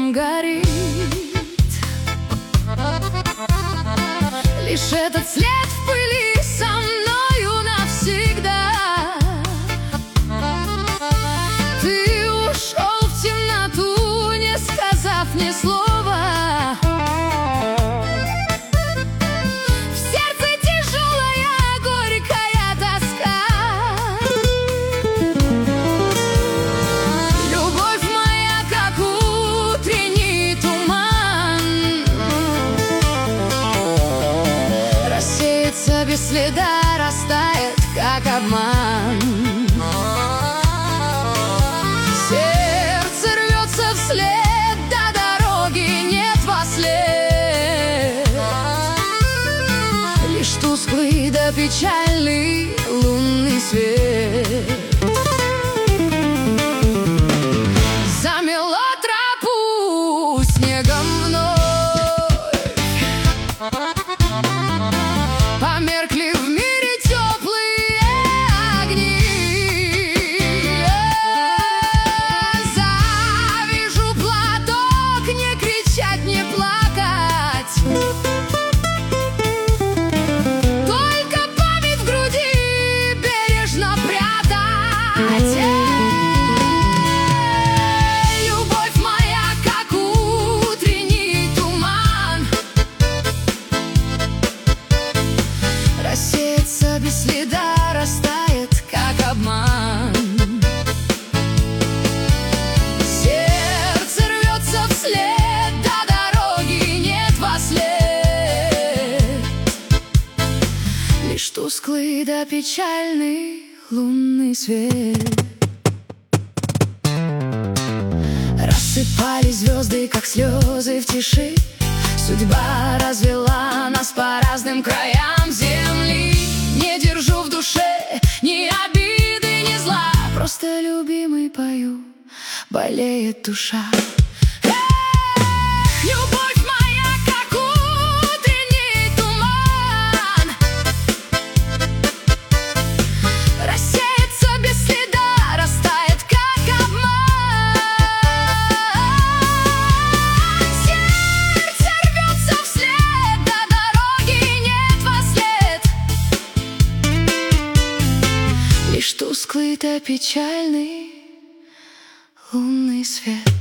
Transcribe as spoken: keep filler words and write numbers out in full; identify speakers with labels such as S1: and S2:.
S1: сердцем горит. Лишь этот след в пыли со мною навсегда. Ты ушел в темноту, не сказав ни слова. В сердце тяжелая, горькая тоска. Любовь моя, как утренний туман, рассеется без следа, растает, как обман. Сердце рвется вслед, до дороги нет во след. Лишь тусклый да печальный лунный свет замело тропу снегом вновь. Померкли в мире теплые огни. Завяжу платок, не кричать, не плакать. Только память в груди бережно прятать. Любовь моя, как утренний туман, рассеется без следа, растает, как обман. Сердце рвется вслед, до дороги нет во след. Лишь тусклый да печальный лунный свет. Рассыпались звезды, как слезы в тиши. Судьба развела нас по разным краям земли. Не держу в душе ни обиды, ни зла. Просто любимый пою, болеет душа. Эх, любовь моя, как утренний туман, рассеется без следа, растает, как обман. Сердце рвется вслед, до дороги нет во след. Лишь тусклый да печальный лунный свет.